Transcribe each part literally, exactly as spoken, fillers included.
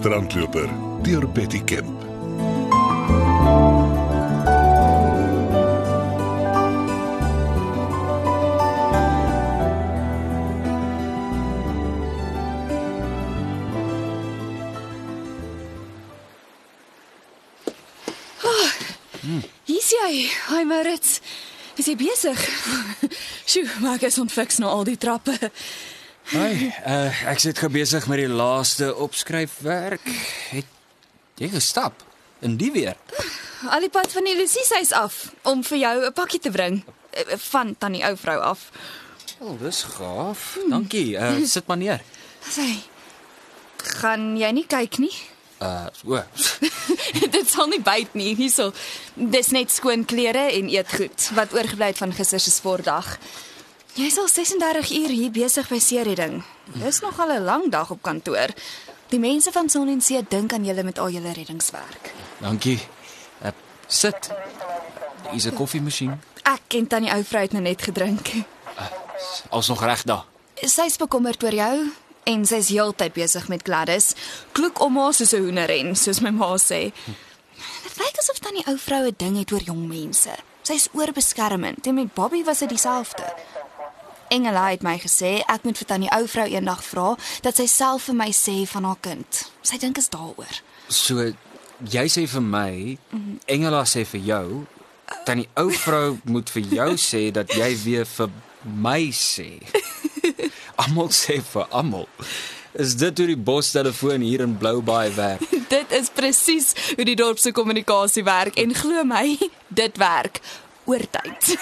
strandloper deur Betty Kemp. Hier's jy. Hi Maurits. Is jy besig? Sjoe, maar ek is ontfiks na al die trappe. Hi, uh, ek sit besig met die laaste opskryfwerk. Het jy gestap? In die weer? Al die pad van die Lucie se huis af, om vir jou 'n pakkie te bring. Van tannie ou vrou af. O, oh, dis gaaf. Hmm. Dankie, uh, sit maar neer. Sê, gaan jy nie kyk nie? Uh, o. Dit sal nie byt nie, hierso. Dis net skoon klere en eetgoed, wat oorgebly het van gister se sportdag. Jy is al ses en dertig uur hier besig by seeredding. Dis nogal 'n lang dag op kantoor. Die mense van Son en See dink aan julle met al julle reddingswerk. Dankie. Uh, sit. Hier is 'n koffiemasjien. Ek en tannie ou vrou het nou net gedrink. Uh, Als nog reg daar. Sy's bekommerd oor jou en sy's heeltyd besig met Gladys. Kloek om haar soos 'n hoenderren, soos my ma sê. Dit lyk asof tannie ou vrou 'n ding het oor jong mense. Sy's oorbeskermend en met Bobby was dit dieselfde. Engela het my gesê ek moet vir tannie ou vrou eendag vra dat sy self vir my sê van haar kind. Sy dink is daaroor. So jy sê vir my, Engela sê vir jou, tannie ou vrou moet vir jou sê dat jy weer vir my sê. Almal sê vir almal. Is dit hoe die bostelefoon hier in Bloubaai werk? Dit is presies hoe die dorp se kommunikasie werk en glo my, dit werk oor tyd.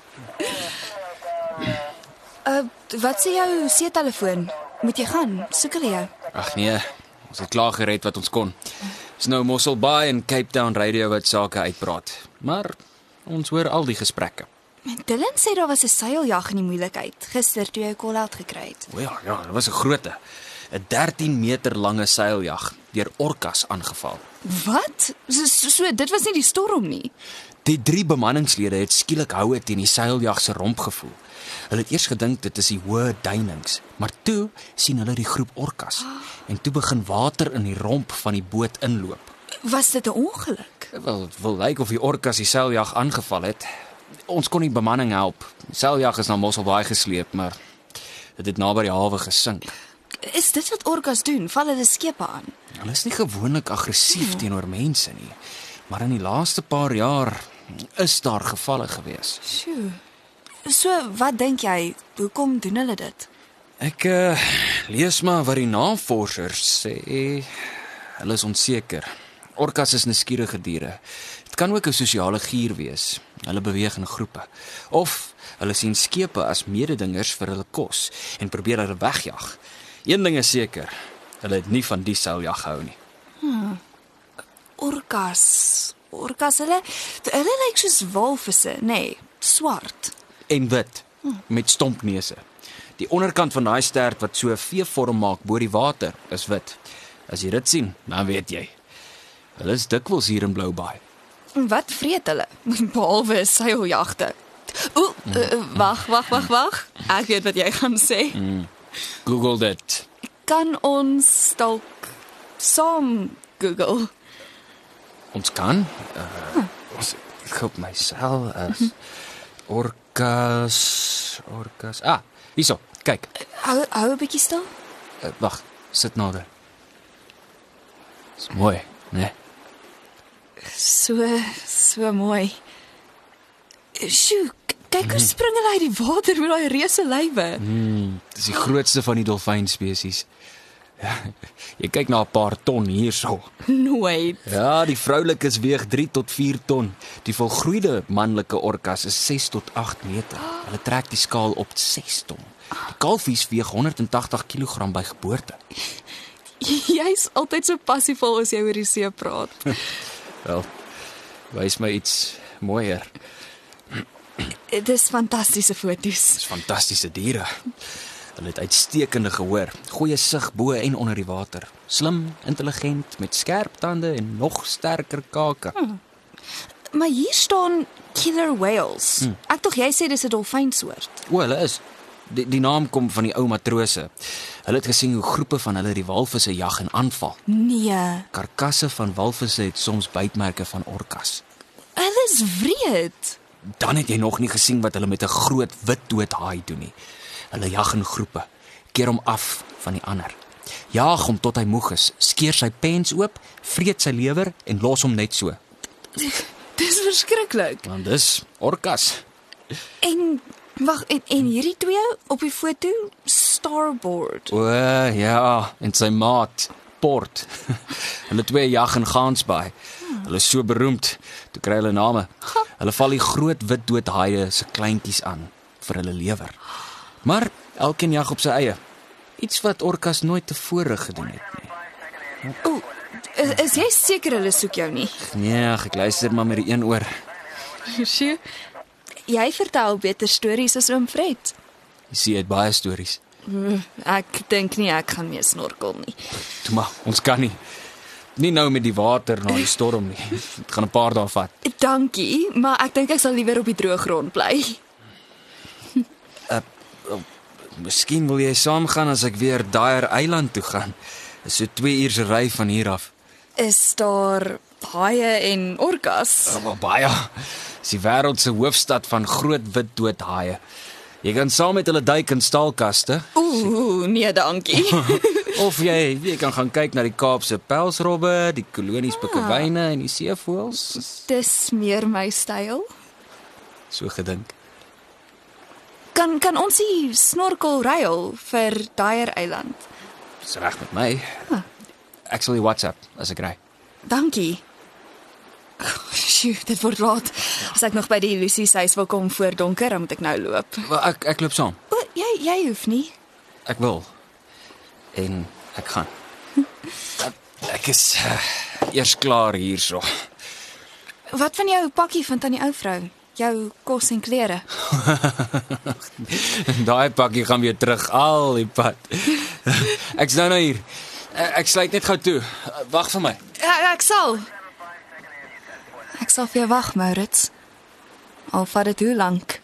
uh, wat sê jou seetelefoon? Moet jy gaan? Soek hulle jou? Ag nee, ons het klaar gered wat ons kon. Dis nou Mossel Bay en Cape Town Radio wat sake uitpraat. Maar ons hoor al die gesprekke. Dylan sê daar was 'n seiljag in die moeilikheid gister toe jy 'n call-out gekry het. O ja, ja, dit was 'n groote. 'n dertien meter lange seiljag deur orkas aangeval. Wat? So, so, so dit was nie die storm nie. Die drie bemanningslede het skielik houe teen die seiljag se romp gevoel. Hulle het eers gedink dit is die hoë duinings, maar toe sien hulle die groep orkas en toe begin water in die romp van die boot inloop. Was dit 'n ongeluk? Wel, dit wil lyk of die orkas die seiljag aangeval het. Ons kon die bemanning help. Die seiljag is na Mossel Bay gesleep, maar dit het naby die hawe gesink. Is dit wat orkas doen? Val hulle skepe aan? Hulle is nie gewoonlik aggressief hmm. teenoor mense nie, maar in die laaste paar jaar is daar gevalle gewees. Sjoe. So, wat dink jy? Hoekom doen hulle dit? Ek uh, lees maar wat die navorsers sê. Hulle is onseker. Orkas is nuuskierige diere. Dit kan ook 'n sosiale gier wees. Hulle beweeg in groepe. Of hulle sien skepe as mededingers vir hulle kos en probeer hulle wegjag. Een ding is seker, hulle het nie van die seiljag gehou nie. Hmm. Orkas. Orkas, hulle, hulle lyk soos walvisse, nê, nee, swart. En wit, hmm. met stompneuse. Die onderkant van daai stert wat so 'n V-vorm maak bo die water, is wit. As jy dit sien, dan weet jy. Hulle is dikwels hier in Bloubaai. Wat vreet hulle? Behalwe seiljagte. Oeh, uh, wag, wag, wag, wag. Ek weet wat jy gaan sê. Mm. Google dit. Kan ons dalk saam Google? Ons kan. Uh, huh. Ons ek op my sel as orkas, orkas. Ah, hierso, kyk. Hou hou 'n bietjie stil. Uh, wag, sit nader. Dis mooi, né? So, so mooi. Sjoe, kyk hoe spring hulle uit die water met daai reuse lywe. Mm, dis die grootste van die dolfynspesies. Ja, jy kyk na 'n paar ton hierso. Nooit. Ja, die vroulikes weeg drie tot vier ton. Die volgroeide manlike orkas is ses tot agt meter. Hulle trek die skaal op ses ton. Die kalfies weeg honderd en tagtig kilogram by geboorte. Jy's altyd so passievol as jy oor die see praat. Wel, wys my iets mooier. Dis fantastiese foto's. Dis fantastiese diere. Hulle het uitstekende gehoor, goeie sig bo en onder die water. Slim, intelligent, met skerp tande en nog sterker kake. Hmm. Maar hier staan killer whales. Hmm. Ek tog jy sê dis 'n dolfynsoort. O, hulle is. Die, die naam kom van die ou matrose. Hulle het gesien hoe groepe van hulle die walvisse jag en aanval. Nee, Karkasse van walvisse het soms bytmerke van orkas. hulle is wreed. Dan het jy nog nie gesien wat hulle met 'n groot wit doodhaai doen nie. Hulle jag in groepe, keer hom af van die ander. Jaag hom tot hy moeg is, skeer sy pens oop, vreet sy lewer en los hom net so. Dis verskriklik. Want dis orkas. En wag, en, en hierdie twee op die foto, Starboard. O ja, en sy maat, Port. Hulle twee jag in Gansbaai. Hulle is so beroemd, toe kry hulle name. Hulle val die groot wit doodhaie se kleintjies aan vir hulle lewer. Maar elkeen jag op sy eie. Iets wat orkas nooit tevore gedoen het nie. O, is, is jy seker hulle soek jou nie? Nee, ek luister maar met die een oor. Sjoe. Jy vertel beter stories as oom Fred. Jy sien uit baie stories. Ek dink nie ek gaan meer snorkel nie. Toe maar, ons kan nie. Nie nou met die water na die storm nie. Dit gaan 'n paar dae vat. Dankie, maar ek dink ek sal liewer op die droë grond bly. Uh, uh, Miskien wil jy saamgaan as ek weer Dyer Eiland toe gaan. Dit is so twee uur se ry van hier af. Is daar haie en orkas? Uh, baie. Dis die wêreld se hoofstad van groot wit doodhaie. Jy kan saam met hulle duik in staalkaste. Ooh, nee dankie. Of jy, jy kan gaan kyk na die Kaapse pelsrobbe, die kolonies pikkewyne en die seevoëls. Dis meer my styl. So gedink. Kan kan ons die snorkel ruil vir Dyer Eiland? Dis reg met my. Ek sal die WhatsApp as ek ry. Dankie. Sjoe, dit word laat. As ek nog by die Lucy se huis wil kom voor donker, dan moet ek nou loop. Wel, ek ek loop saam. O, jy jy hoef nie. Ek wil. En ek gaan. Ek is uh, eers klaar hierso. Wat van jou pakkie van tannie ou vrou? Jou kos en klere? Daai pakkie gaan weer terug al die pad. Ek's nou nou hier. Ek sluit net gou toe. Wag vir my. Ja, ek sal. Ek sal vir jou wag, Maurits. Al vat dit hoe lank.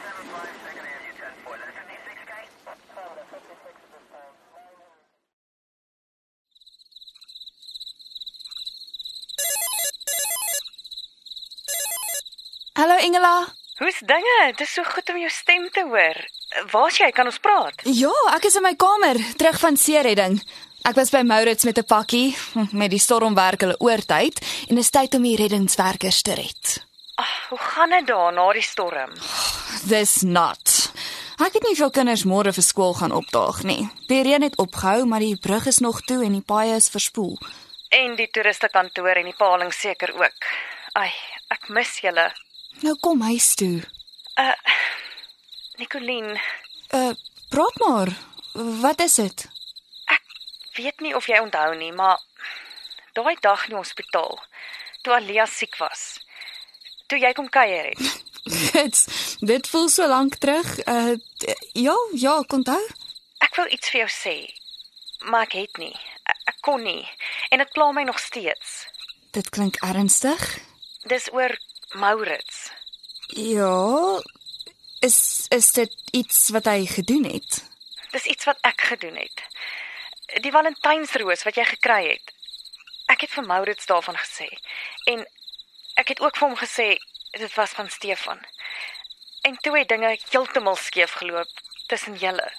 Hallo Engela. Hoe's dinge? Dit is so goed om jou stem te hoor. Waar's jy? Kan ons praat? Ja, ek is in my kamer, terug van seeredding. Ek was by Maurits met 'n pakkie, met die storm werk hulle oortyd en is tyd om die reddingswerkers te red. Ag, hoe gaan dit daar na die storm? Dis nat. Ek het nie veel kinders môre vir skool gaan opdaag nie. Die reën het opgehou, maar die brug is nog toe en die paaie is verspoel. En die toeristekantoor en die paling seker ook. Ai, ek mis julle. Nou kom huis toe. Uh, Nicoline, Uh, praat maar. Wat is dit? ek weet nie of jy onthou nie, maar daai dag in die hospitaal, toe Alia siek was, toe jy kom kuier het. Dit, dit voel so lank terug. Uh, ja, ja, ek onthou. Ek wil iets vir jou sê, maar ek het nie. Ek, ek kon nie, en dit pla my nog steeds. Dit klink ernstig. Dis oor Maurits. Ja, is is dit iets wat hy gedoen het? Dis iets wat ek gedoen het. Die Valentynsroos wat jy gekry het. Ek het vir Maurits daarvan gesê. En ek het ook vir hom gesê, dit was van Stefan. En toe het dinge heeltemal skeef geloop tussen julle.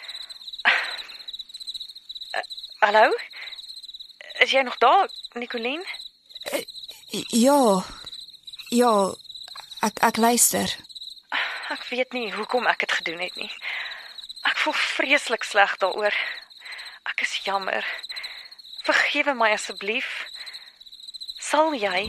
Uh, hallo? Is jy nog daar, Nicoline? Ja, ja, ek, ek luister. Ek weet nie hoekom ek dit gedoen het nie. Ek voel vreeslik sleg daaroor. Ek is jammer. Vergewe my asseblief. Sal jy?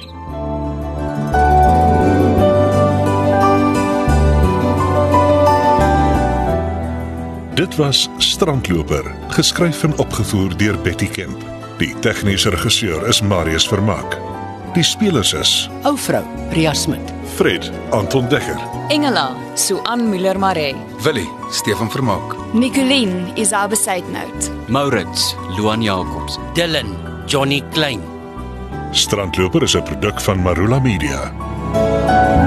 Dit was Strandloper, geskryf en opgevoer deur Betty Kemp. Die tegniese regisseur is Marius Vermaak. Die spelers is Ou vrou, Ria Smit. Fred, Anton Dekker, Engela, Suan Müller-Maree. Willie, Stefan Vermaak. Nicoline, Isabel Seidnout. Maurits, Luan Jacobs. Dylan, Johnny Klein. Strandloper is 'n produk van Marula Media.